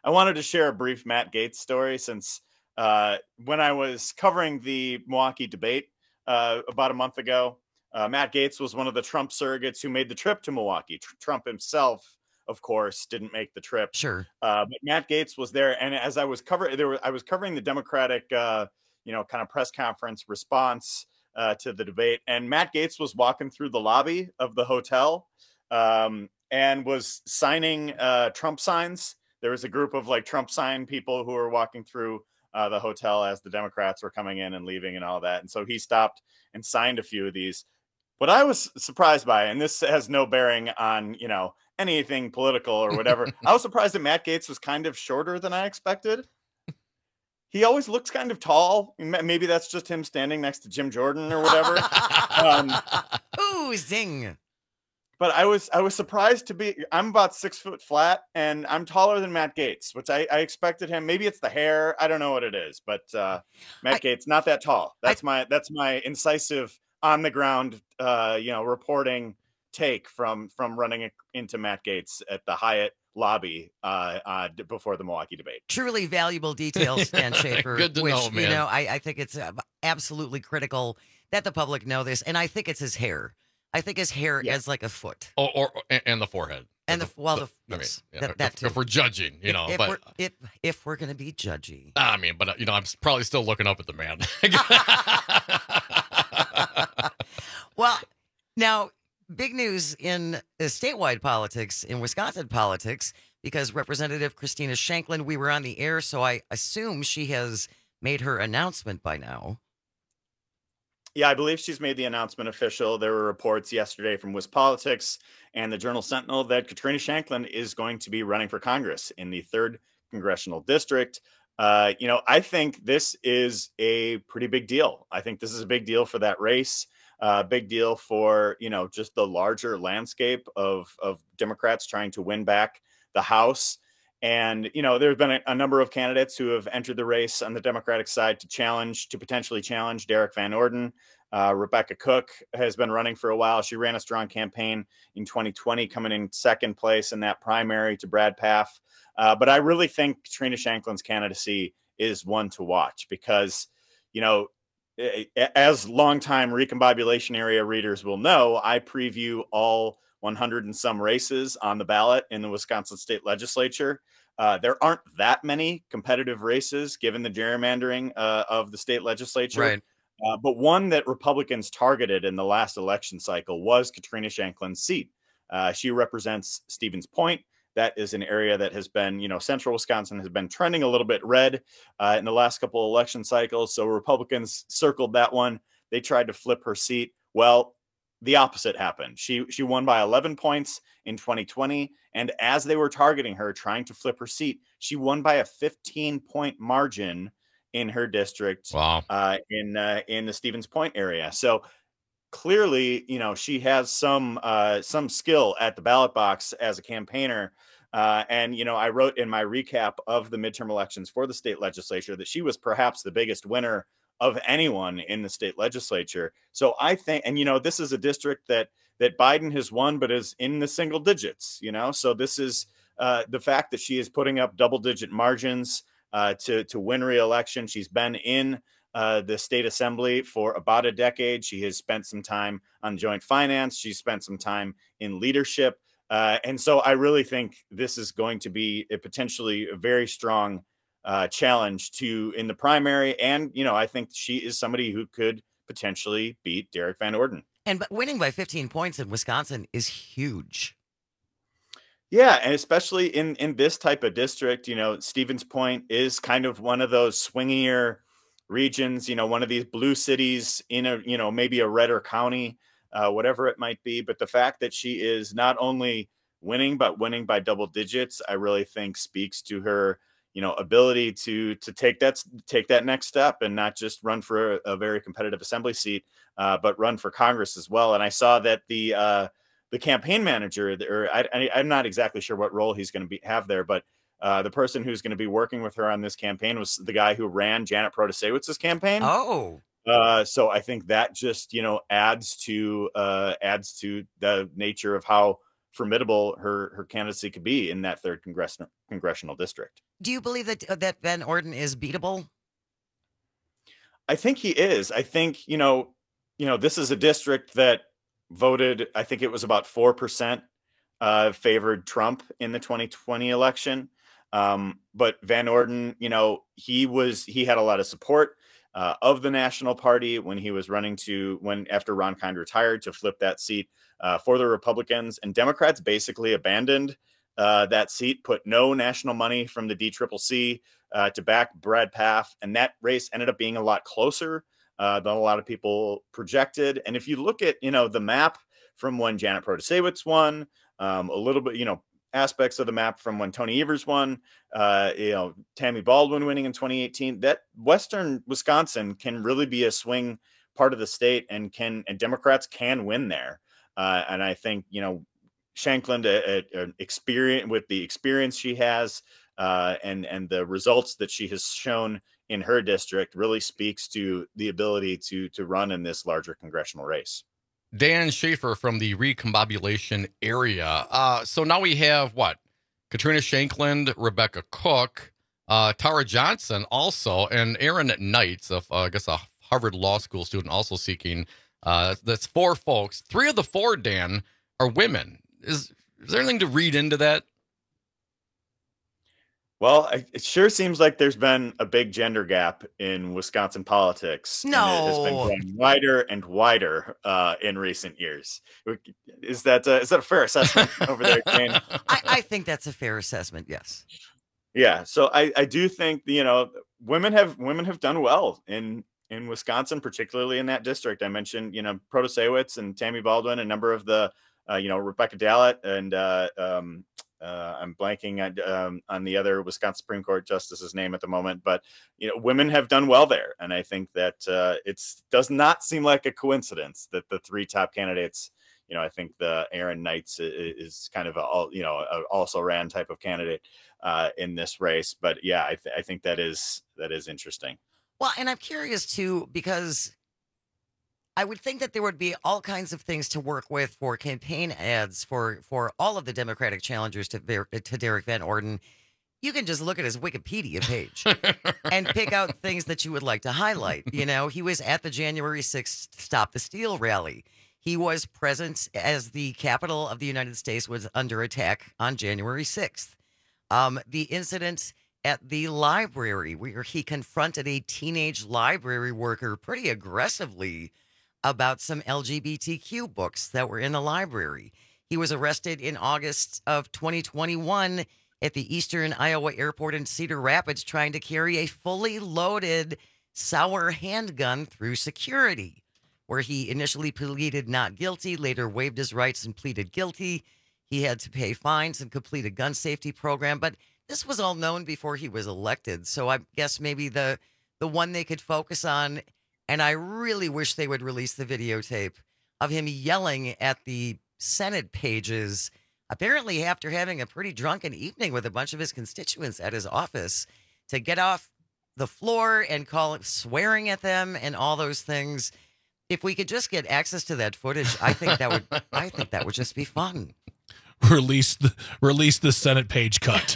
I wanted to share a brief Matt Gaetz story since when I was covering the Milwaukee debate about a month ago, Matt Gaetz was one of the Trump surrogates who made the trip to Milwaukee. Trump himself, of course, didn't make the trip. Sure. But Matt Gaetz was there. And as I was covering, I was covering the Democratic, kind of press conference response to the debate. And Matt Gaetz was walking through the lobby of the hotel and was signing Trump signs. There was a group of like Trump sign people who were walking through the hotel as the Democrats were coming in and leaving and all that. And so he stopped and signed a few of these. What I was surprised by, and this has no bearing on, anything political or whatever, I was surprised that Matt Gaetz was kind of shorter than I expected. He always looks kind of tall. Maybe that's just him standing next to Jim Jordan or whatever. Ooh, zing. But I was surprised to be. I'm about 6 foot flat, and I'm taller than Matt Gaetz, which I expected him. Maybe it's the hair. I don't know what it is, but Matt Gaetz not that tall. That's my incisive on the ground, reporting take from running into Matt Gaetz at the Hyatt lobby before the Milwaukee debate. Truly valuable details, Dan Schaefer. Good to know, man. I think it's absolutely critical that the public know this, and I think it's his hair. I think his hair is like a foot. And the forehead. And yes, that too. If we're judging, if we're going to be judgy. I mean, but I'm probably still looking up at the man. Well, now, big news in statewide politics, in Wisconsin politics, because Representative Christina Shanklin, we were on the air, so I assume she has made her announcement by now. Yeah, I believe she's made the announcement official. There were reports yesterday from WisPolitics and the Journal Sentinel that Katrina Shanklin is going to be running for Congress in the 3rd Congressional District. I think this is a pretty big deal. I think this is a big deal for that race. Big deal for, just the larger landscape of Democrats trying to win back the House. And, there's been a number of candidates who have entered the race on the Democratic side to potentially challenge Derek Van Orden. Rebecca Cook has been running for a while. She ran a strong campaign in 2020, coming in 2nd place in that primary to Brad Pfaff. But I really think Katrina Shanklin's candidacy is one to watch because, as longtime recombobulation area readers will know, I preview all 100 and some races on the ballot in the Wisconsin State Legislature. There aren't that many competitive races given the gerrymandering of the state legislature. Right. But one that Republicans targeted in the last election cycle was Katrina Shanklin's seat. She represents Stevens Point. That is an area that has been, central Wisconsin has been trending a little bit red in the last couple of election cycles. So Republicans circled that one. They tried to flip her seat. Well, the opposite happened. She won by 11 points in 2020. And as they were targeting her, trying to flip her seat, she won by a 15-point margin in her district. Wow. In the Stevens Point area. So clearly, she has some skill at the ballot box as a campaigner. And I wrote in my recap of the midterm elections for the state legislature that she was perhaps the biggest winner of anyone in the state legislature. So I think, and this is a district that Biden has won, but is in the single digits, so this is the fact that she is putting up double-digit margins to win re-election. She's been in the state assembly for about a decade. She has spent some time on joint finance. She's spent some time in leadership. And so I really think this is going to be a potentially a very strong challenge in the primary. And, I think she is somebody who could potentially beat Derek Van Orden. But winning by 15 points in Wisconsin is huge. Yeah, and especially in this type of district, Stevens Point is kind of one of those swingier regions, one of these blue cities in a, maybe a redder county, whatever it might be. But the fact that she is not only winning, but winning by double digits, I really think speaks to her, ability to take that next step and not just run for a very competitive assembly seat, but run for Congress as well. And I saw that the campaign manager, or I'm not exactly sure what role he's going to have there, but the person who's going to be working with her on this campaign was the guy who ran Janet Protasewicz's campaign. Oh, so I think that just adds to the nature of how formidable her candidacy could be in that third congressional district. Do you believe that Van Orden is beatable? I think he is. I think, this is a district that voted, I think it was about 4% favored Trump in the 2020 election. But Van Orden, he had a lot of support of the National Party when he was running after Ron Kind retired, to flip that seat for the Republicans. And Democrats basically abandoned that seat, put no national money from the DCCC to back Brad Pfaff. And that race ended up being a lot closer than a lot of people projected. And if you look at, the map from when Janet Protasewicz won, a little bit, aspects of the map from when Tony Evers won, Tammy Baldwin winning in 2018, that Western Wisconsin can really be a swing part of the state, and Democrats can win there. And I think, Shanklin, with the experience she has, and the results that she has shown in her district, really speaks to the ability to run in this larger congressional race. Dan Schaefer from the Recombobulation area. So now we have Katrina Shanklin, Rebecca Cook, Tara Johnson also, and Aaron Knights, I guess a Harvard Law School student, also seeking. That's 4 folks. 3 of the 4, Dan, are women. Is there anything to read into that? Well, it sure seems like there's been a big gender gap in Wisconsin politics. No. And it has been growing wider and wider in recent years. Is that a fair assessment over there, Jane? I think that's a fair assessment, yes. Yeah, so I do think, women have done well in Wisconsin, particularly in that district. I mentioned, Protasewicz and Tammy Baldwin, a number of the, Rebecca Dallett, and I'm blanking on the other Wisconsin Supreme Court justice's name at the moment, but women have done well there, and I think that it does not seem like a coincidence that the 3 top candidates, I think the Aaron Knights is kind of a also ran type of candidate in this race, but yeah, I think that is interesting. Well, and I'm curious too, because I would think that there would be all kinds of things to work with for campaign ads for all of the Democratic challengers to Derek Van Orden. You can just look at his Wikipedia page and pick out things that you would like to highlight. He was at the January 6th Stop the Steal rally. He was present as the Capitol of the United States was under attack on January 6th. The incident at the library where he confronted a teenage library worker pretty aggressively about some LGBTQ books that were in the library. He was arrested in August of 2021 at the Eastern Iowa Airport in Cedar Rapids trying to carry a fully loaded Sauer handgun through security, where he initially pleaded not guilty, later waived his rights and pleaded guilty. He had to pay fines and complete a gun safety program, but this was all known before he was elected. So I guess maybe the one they could focus on, and I really wish they would release the videotape of him yelling at the Senate pages, apparently after having a pretty drunken evening with a bunch of his constituents at his office, to get off the floor and swearing at them and all those things. If we could just get access to that footage, I think that would just be fun. Release the Senate page cut.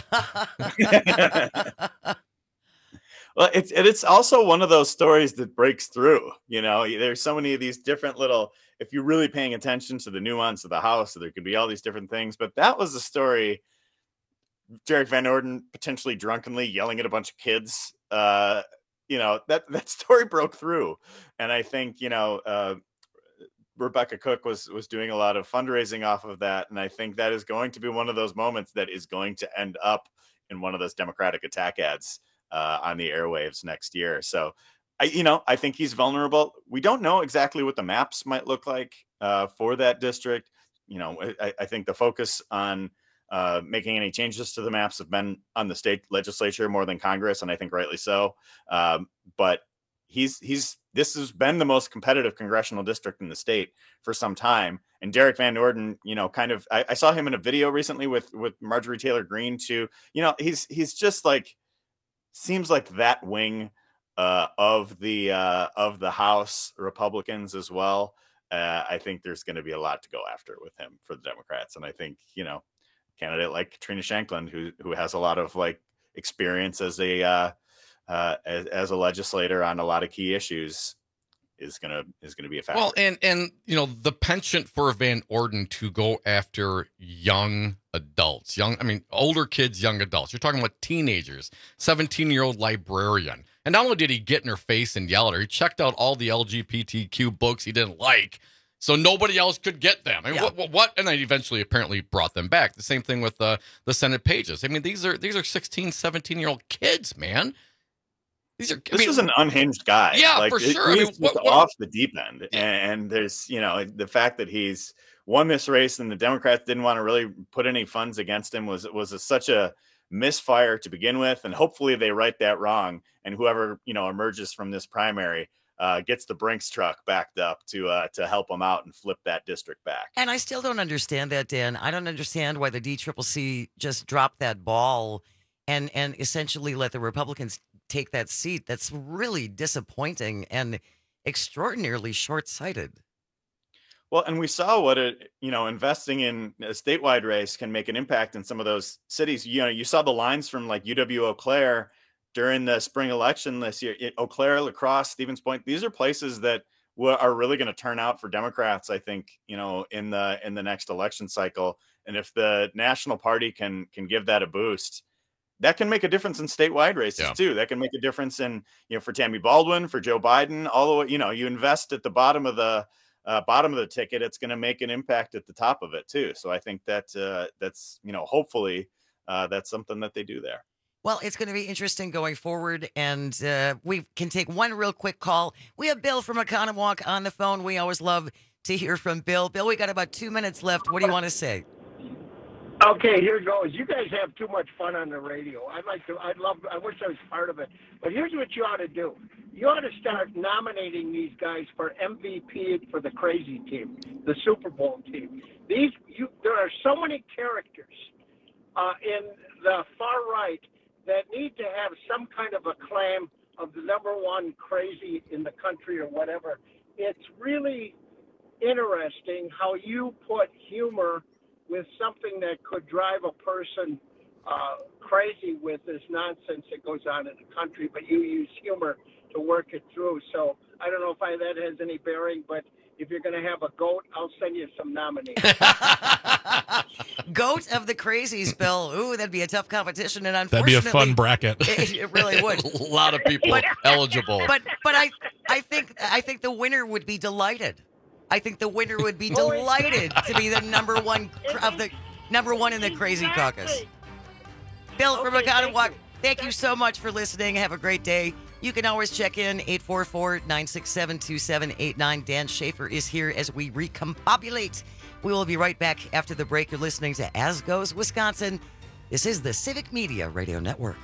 Well, it's also one of those stories that breaks through. There's so many of these different little, if you're really paying attention to the nuance of the House, so there could be all these different things. But that was a story, Derek Van Orden potentially drunkenly yelling at a bunch of kids. That story broke through. And I think, Rebecca Cook was doing a lot of fundraising off of that. And I think that is going to be one of those moments that is going to end up in one of those Democratic attack ads on the airwaves next year. So, I think he's vulnerable. We don't know exactly what the maps might look like for that district. I think the focus on making any changes to the maps have been on the state legislature more than Congress, and I think rightly so. But this has been the most competitive congressional district in the state for some time. And Derek Van Orden, I saw him in a video recently with Marjorie Taylor Greene too. He's just seems like that wing of the House Republicans as well. I think there's going to be a lot to go after with him for the Democrats. And I think, candidate like Katrina Shankland, who has a lot of like experience as a legislator on a lot of key issues, is gonna be a factor. Well, and the penchant for Van Orden to go after young adults, older kids, young adults. You're talking about teenagers, 17-year-old librarian. And not only did he get in her face and yell at her, he checked out all the LGBTQ books he didn't like, so nobody else could get them. I mean, what? And then eventually apparently brought them back. The same thing with the Senate pages. I mean, these are 16, 17-year-old kids, man. This is an unhinged guy. Yeah, for sure. He's off the deep end. And there's, the fact that he's won this race and the Democrats didn't want to really put any funds against him was such a misfire to begin with. And hopefully they right that wrong. And whoever, emerges from this primary gets the Brinks truck backed up to help him out and flip that district back. And I still don't understand that, Dan. I don't understand why the DCCC just dropped that ball and essentially let the Republicans take that seat. That's really disappointing and extraordinarily short-sighted. Well, and we saw what investing in a statewide race can make an impact in some of those cities. You saw the lines from like UW-Eau Claire during the spring election this year. Eau Claire, La Crosse, Stevens Point. These are places that are really going to turn out for Democrats, I think, in the next election cycle. And if the national party can give that a boost, that can make a difference in statewide races too. That can make a difference in, for Tammy Baldwin, for Joe Biden, all the way, you invest at the bottom of the ticket, it's going to make an impact at the top of it too. So I think that's hopefully that's something that they do there. Well, it's going to be interesting going forward, and we can take one real quick call. We have Bill from Oconomowoc on the phone. We always love to hear from Bill. Bill, we got about 2 minutes left. What do you want to say? Okay, here goes. You guys have too much fun on the radio. I wish I was part of it. But here's what you ought to do. You ought to start nominating these guys for MVP for the crazy team, the Super Bowl team. There are so many characters in the far right that need to have some kind of a claim of the number one crazy in the country or whatever. It's really interesting how you put humor with something that could drive a person crazy with this nonsense that goes on in the country, but you use humor to work it through. So I don't know if that has any bearing, but if you're going to have a goat, I'll send you some nominees. Goat of the crazies, Bill. Ooh, that'd be a tough competition, and unfortunately, that'd be a fun bracket. It really would. A lot of people eligible. But I think the winner would be delighted. I think the winner would be delighted to be the number one in the Crazy Caucus. Bill from Oconomowoc, thank you so much for listening. Have a great day. You can always check in 844-967-2789. Dan Schaefer is here as we recombobulate. We will be right back after the break. You're listening to As Goes Wisconsin. This is the Civic Media Radio Network.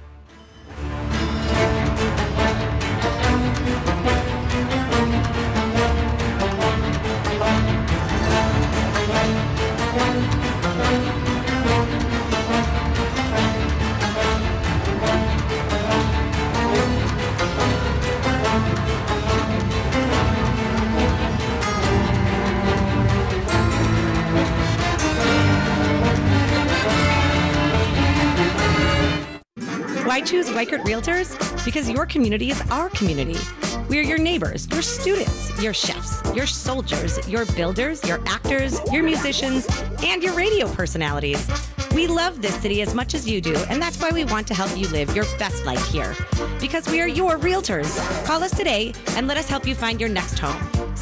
Why choose Weichert Realtors? Because your community is our community. We are your neighbors, your students, your chefs, your soldiers, your builders, your actors, your musicians, and your radio personalities. We love this city as much as you do, and that's why we want to help you live your best life here. Because we are your realtors. Call us today and let us help you find your next home.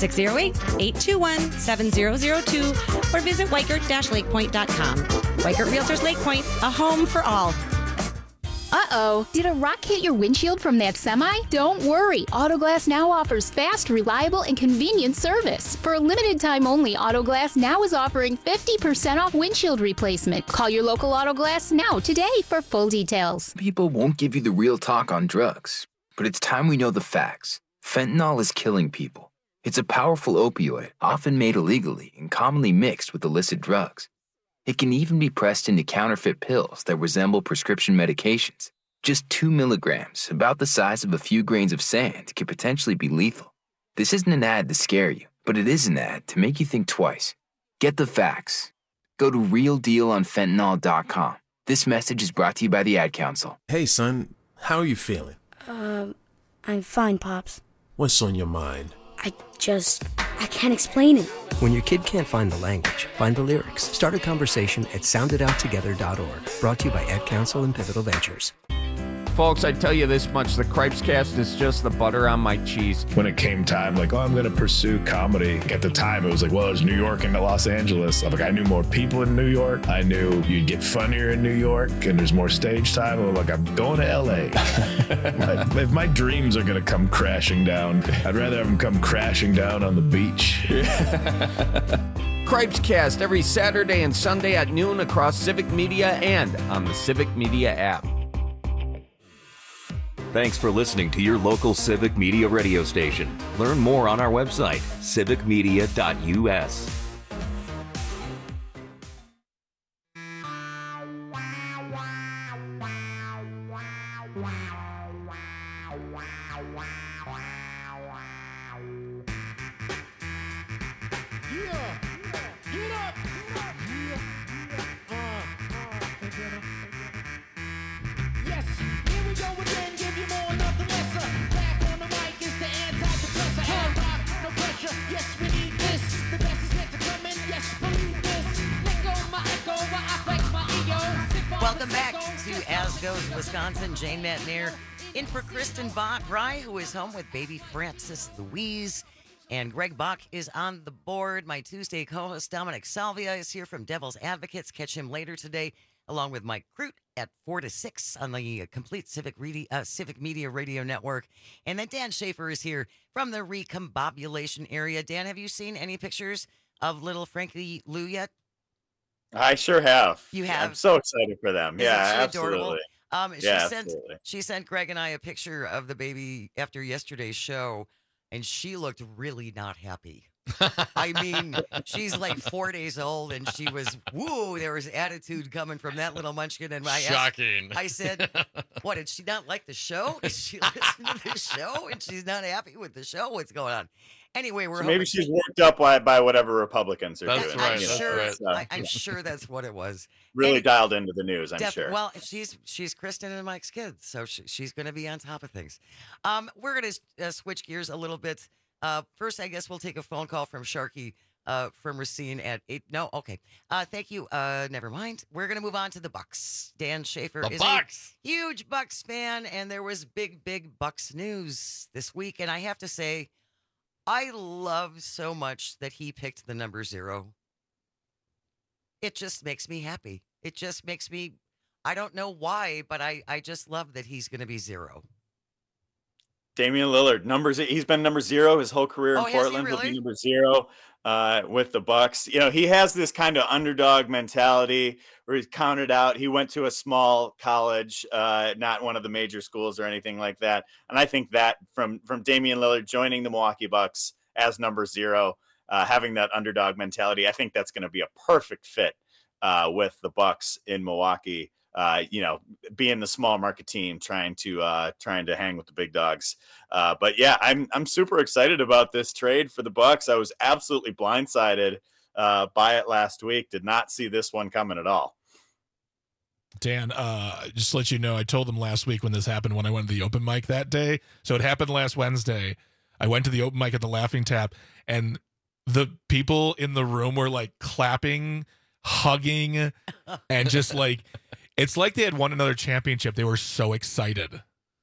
608-821-7002 or visit Weichert-lakepoint.com. Weichert Realtors Lake Point, a home for all. Uh-oh, did a rock hit your windshield from that semi? Don't worry, Autoglass Now offers fast, reliable, and convenient service. For a limited time only, Autoglass Now is offering 50% off windshield replacement. Call your local Autoglass Now today for full details. People won't give you the real talk on drugs, but it's time we know the facts. Fentanyl is killing people. It's a powerful opioid, often made illegally and commonly mixed with illicit drugs. It can even be pressed into counterfeit pills that resemble prescription medications. Just 2 milligrams, about the size of a few grains of sand, could potentially be lethal. This isn't an ad to scare you, But it is an ad to make you think twice. Get the facts. Go to realdealonfentanyl.com. This message is brought to you by the Ad Council. Hey, son, how are you feeling? I'm fine, Pops. What's on your mind? I can't explain it. When your kid can't find the language, find the lyrics. Start a conversation at sounditouttogether.org. Brought to you by Ad Council and Pivotal Ventures. Folks, I tell you this much, the Cripescast is just the butter on my cheese. When it came time, like, I'm going to pursue comedy. At the time, it was like, well, it's New York and Los Angeles. I'm like, I knew more people in New York. I knew you'd get funnier in New York and there's more stage time. I'm like, I'm going to LA. Like, if my dreams are going to come crashing down, I'd rather have them come crashing down on the beach. Cripescast every Saturday and Sunday at noon across Civic Media and on the Civic Media app. Thanks for listening to your local Civic Media radio station. Learn more on our website, civicmedia.us. Welcome back to As Goes Wisconsin. Jane Matnair in for Kristen Bry, who is home with baby Francis Louise. And Greg Bach is on the board. My Tuesday co-host Dominic Salvia is here from Devil's Advocates. Catch him later today, along with Mike Crute at 4 to 6 on the complete Civic Media Radio Network. And then Dan Schaefer is here from the Recombobulation area. Dan, have you seen any pictures of little Frankie Lou yet? I sure have. You have? I'm so excited for them. Isn't Yeah, she absolutely. adorable? She sent Greg and I a picture of the baby after yesterday's show, and she looked really not happy. I mean, she's like 4 days old, and she was, woo, there was attitude coming from that little munchkin. And Shocking. I said, what, did she not like the show? Did she listen to the show, and she's not happy with the show? What's going on? Anyway, we're maybe she's worked up by whatever Republicans are doing. I'm sure. I'm sure that's what it was. Really dialed into the news. I'm sure. Well, she's Kristen and Mike's kid, so she's going to be on top of things. We're going to switch gears a little bit. First, I guess we'll take a phone call from Sharky from Racine at 8. No, okay. Thank you. Never mind. We're going to move on to the Bucks. Dan Schaefer is a huge Bucks fan, and there was big Bucks news this week, and I have to say, I love so much that he picked the number 0. It just makes me happy. It just makes me, I don't know why, but I just love that he's going to be 0. Damian Lillard, he's been number 0 his whole career in Portland. He'll be number 0 with the Bucks. You know, he has this kind of underdog mentality where he's counted out. He went to a small college, not one of the major schools or anything like that. And I think that from Damian Lillard joining the Milwaukee Bucks as number 0, having that underdog mentality, I think that's going to be a perfect fit with the Bucks in Milwaukee. You know, being the small market team, trying to hang with the big dogs. But yeah, I'm super excited about this trade for the Bucks. I was absolutely blindsided by it last week. Did not see this one coming at all. Dan, just to let you know, I told them last week when this happened, when I went to the open mic that day. So it happened last Wednesday. I went to the open mic at the Laughing Tap, and the people in the room were like clapping, hugging, and just like, it's like they had won another championship. They were so excited.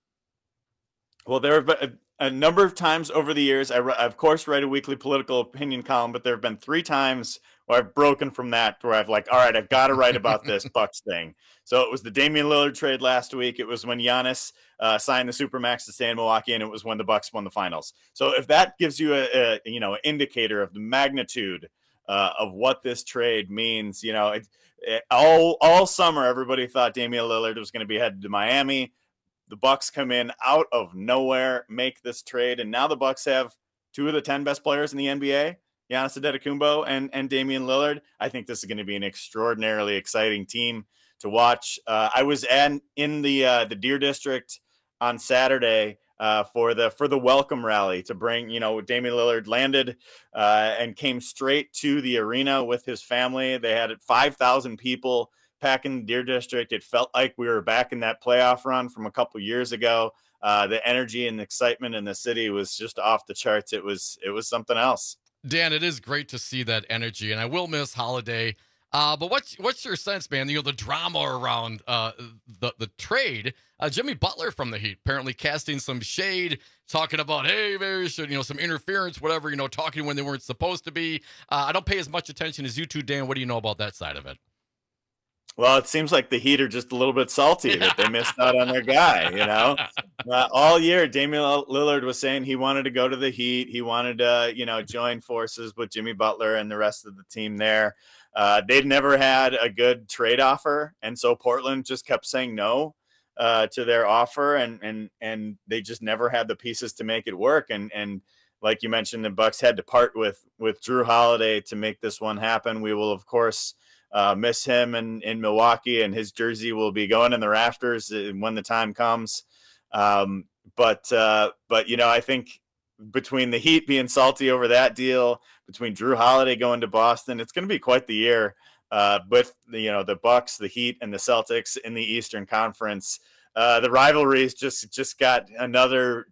Well, there have been a number of times over the years. I of course write a weekly political opinion column, but there have been 3 times where I've broken from that, where I've like, all right, I've got to write about this Bucks thing. So it was the Damian Lillard trade last week. It was when Giannis signed the Supermax to stay in Milwaukee, and it was when the Bucks won the finals. So if that gives you an indicator of the magnitude of what this trade means, you know, all summer everybody thought Damian Lillard was going to be headed to Miami. The Bucks come in out of nowhere, make this trade, and now the Bucks have 2 of the 10 best players in the NBA, Giannis Antetokounmpo and Damian Lillard. I think this is going to be an extraordinarily exciting team to watch. I was in the Deer District on Saturday for the welcome rally to bring, Damian Lillard landed and came straight to the arena with his family. They had 5,000 people packing the Deer District. It felt like we were back in that playoff run from a couple years ago. The energy and excitement in the city was just off the charts. It was something else. Dan, it is great to see that energy, and I will miss Holiday. But what's your sense, man? The drama around the trade. Jimmy Butler from the Heat apparently casting some shade, talking about, hey, there's some interference, whatever. Talking when they weren't supposed to be. I don't pay as much attention as you two, Dan. What do you know about that side of it? Well, it seems like the Heat are just a little bit salty that they missed out on their guy, all year, Damian Lillard was saying he wanted to go to the Heat. He wanted to, join forces with Jimmy Butler and the rest of the team there. They'd never had a good trade offer. And so Portland just kept saying no to their offer. And they just never had the pieces to make it work. And like you mentioned, the Bucks had to part with Jrue Holiday to make this one happen. We will, of course, miss him in Milwaukee, and his jersey will be going in the rafters when the time comes. But I think between the Heat being salty over that deal, between Jrue Holiday going to Boston, it's going to be quite the year with the Bucks, the Heat, and the Celtics in the Eastern Conference. The rivalries just got another,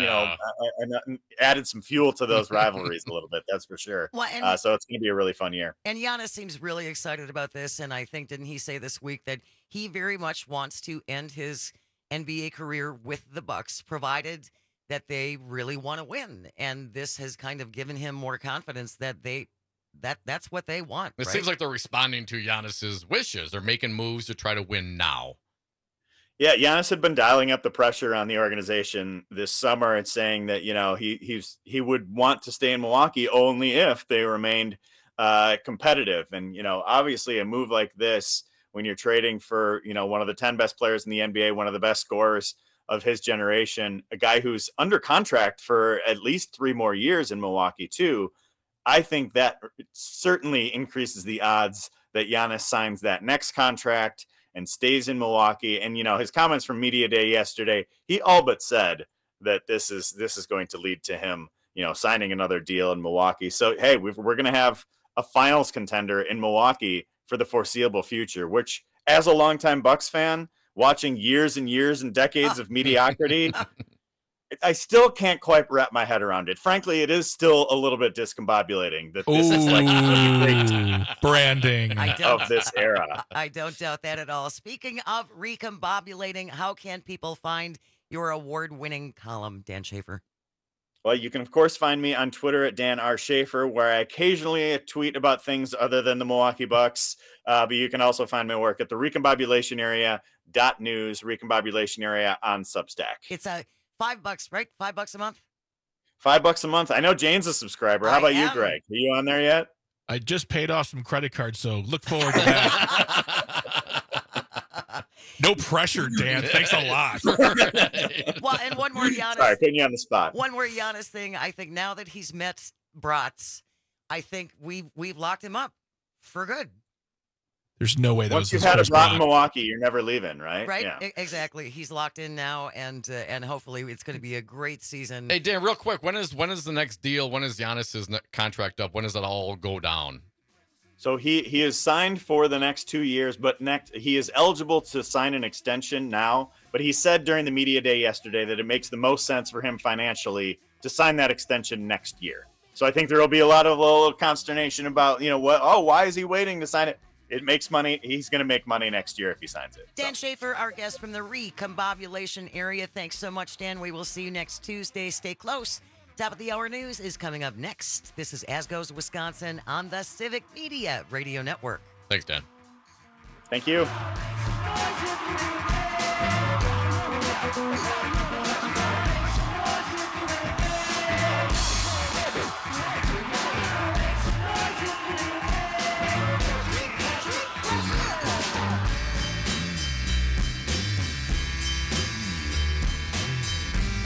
added some fuel to those rivalries a little bit. That's for sure. Well, so it's going to be a really fun year. And Giannis seems really excited about this. And I think, didn't he say this week that he very much wants to end his NBA career with the Bucks, provided that they really want to win. And this has kind of given him more confidence that that's what they want. It seems like they're responding to Giannis's wishes. They're making moves to try to win now. Yeah, Giannis had been dialing up the pressure on the organization this summer and saying that, he would want to stay in Milwaukee only if they remained competitive. And, obviously a move like this, when you're trading for, one of the 10 best players in the NBA, one of the best scorers of his generation, a guy who's under contract for at least 3 more years in Milwaukee too, I think that certainly increases the odds that Giannis signs that next contract and stays in Milwaukee. And, his comments from Media Day yesterday, he all but said that this is going to lead to him, signing another deal in Milwaukee. So, hey, we're going to have a finals contender in Milwaukee for the foreseeable future, which, as a longtime Bucks fan, watching years and years and decades of mediocrity, I still can't quite wrap my head around it. Frankly, it is still a little bit discombobulating that this is like the great branding of this era. I don't doubt that at all. Speaking of recombobulating, how can people find your award-winning column, Dan Schaefer? Well, you can, of course, find me on Twitter at Dan R. Schaefer, where I occasionally tweet about things other than the Milwaukee Bucks. But you can also find my work at the recombobulationarea.news, Recombobulation Area on Substack. It's $5, right? $5 a month? $5 a month. I know Jane's a subscriber. How about you, Greg? Are you on there yet? I just paid off some credit cards, so look forward to that. No pressure, Dan. Thanks a lot. Well, and one more Giannis. Sorry, putting you on the spot. One more Giannis thing. I think now that he's met Bratz, I think we've locked him up for good. There's no way that once was you've had a Brat in Milwaukee, you're never leaving, right? Right. Yeah. Exactly. He's locked in now, and hopefully it's going to be a great season. Hey, Dan, real quick, when is the next deal? When is Giannis's contract up? When does it all go down? So he is signed for the next 2 years, but he is eligible to sign an extension now. But he said during the media day yesterday that it makes the most sense for him financially to sign that extension next year. So I think there will be a lot of little consternation about, why is he waiting to sign it? It makes money. He's going to make money next year if he signs it. Dan Schaefer, our guest from the Recombobulation Area. Thanks so much, Dan. We will see you next Tuesday. Stay close. Top of the Hour News is coming up next. This is As Goes Wisconsin on the Civic Media Radio Network. Thanks, Dan. Thank you.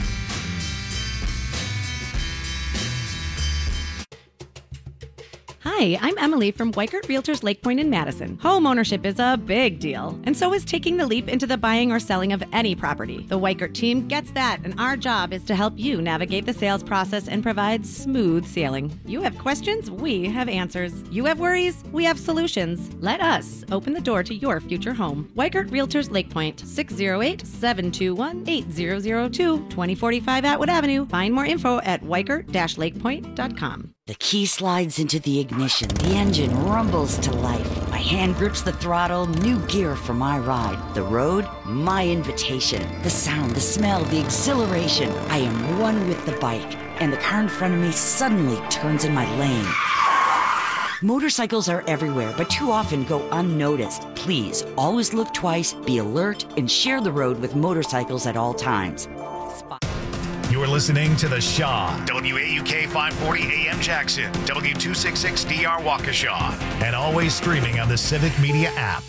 Hi, Hi, I'm Emily from Weikert Realtors Lake Point in Madison. Home ownership is a big deal, and so is taking the leap into the buying or selling of any property. The Weikert team gets that, and our job is to help you navigate the sales process and provide smooth sailing. You have questions, we have answers. You have worries, we have solutions. Let us open the door to your future home. Weikert Realtors Lake Point, 608-721-8002, 2045 Atwood Avenue. Find more info at weikert-lakepoint.com. The key slides into the ignition. The engine rumbles to life. My hand grips the throttle. New gear for my ride. The road, my invitation. The sound, the smell, the exhilaration. I am one with the bike. And the car in front of me suddenly turns in my lane. Motorcycles are everywhere, but too often go unnoticed. Please, always look twice, be alert, and share the road with motorcycles at all times. You're listening to The Shaw, WAUK 540 AM Jackson, W266DR Waukesha, and always streaming on the Civic Media app.